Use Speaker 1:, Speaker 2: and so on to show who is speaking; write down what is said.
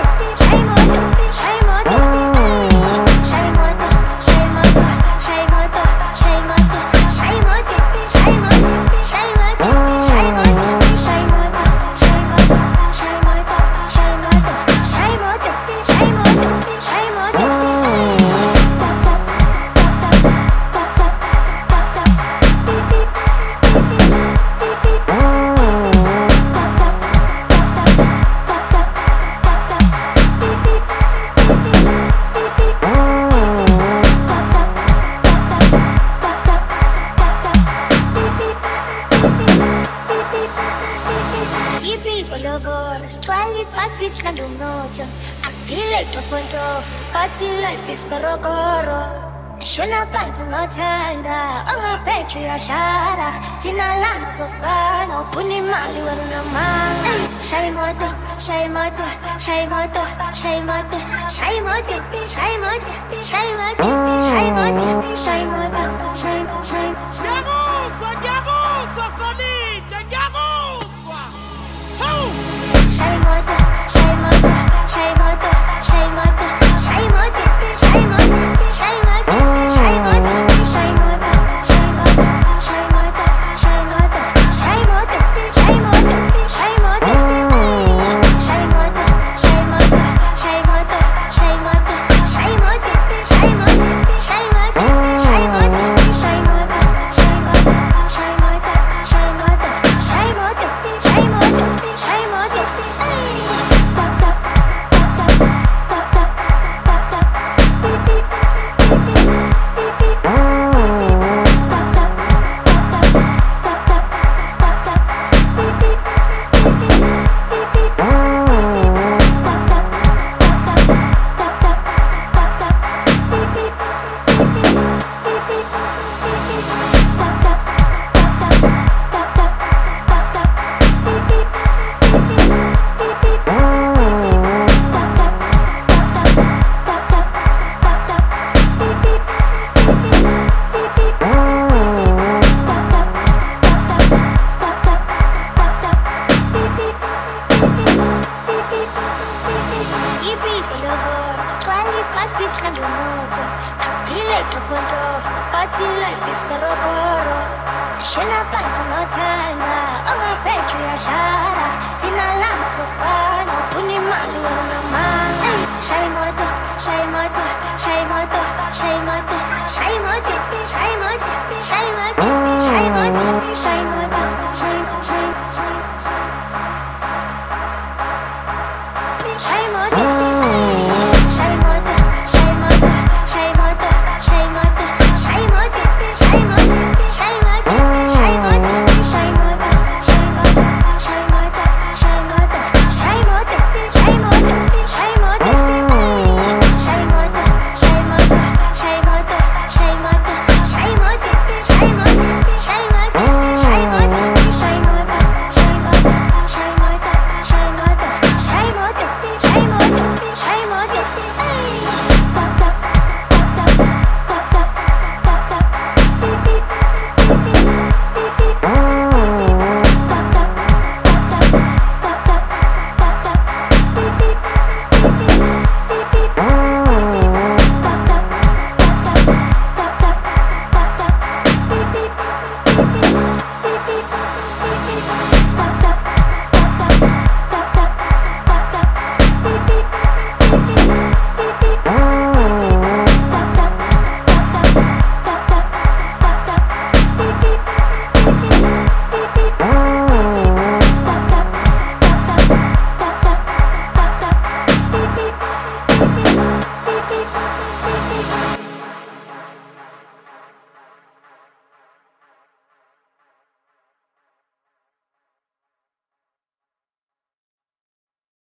Speaker 1: Quali passi scando noce a spille che control Party life is corro Scena panza no tenda Oga petri a shara Tina lanzo sprano Puni mali warna man Shai moto, shai moto, shai moto, shai moto Shai moto, shai moto, shai moto Shai moto, shai moto, shai, shai
Speaker 2: Chiarusa, Conita, chiarusa
Speaker 1: Shai moto, shai moto, shai moto, shai moto Shai moto, shai moto, shai moto Shai moto, shai moto, shai moto, shai moto, shai moto Shai moto, shai moto, shai moto Shai moto, shai moto, shai moto, shai moto Shai moto, shai moto, shai moto, shai moto Shai moto, shai moto, shai moto, shai moto Shai moto, shai moto, shai moto Party life is corro Scena panza no tenda Oga petri a shara Tina lanzo sprano Puni mali warna man Shai moto, shai moto, shai moto, shai moto Shai moto, shai moto, shai moto Shai moto, shai moto, shai, shai, shai Shai moto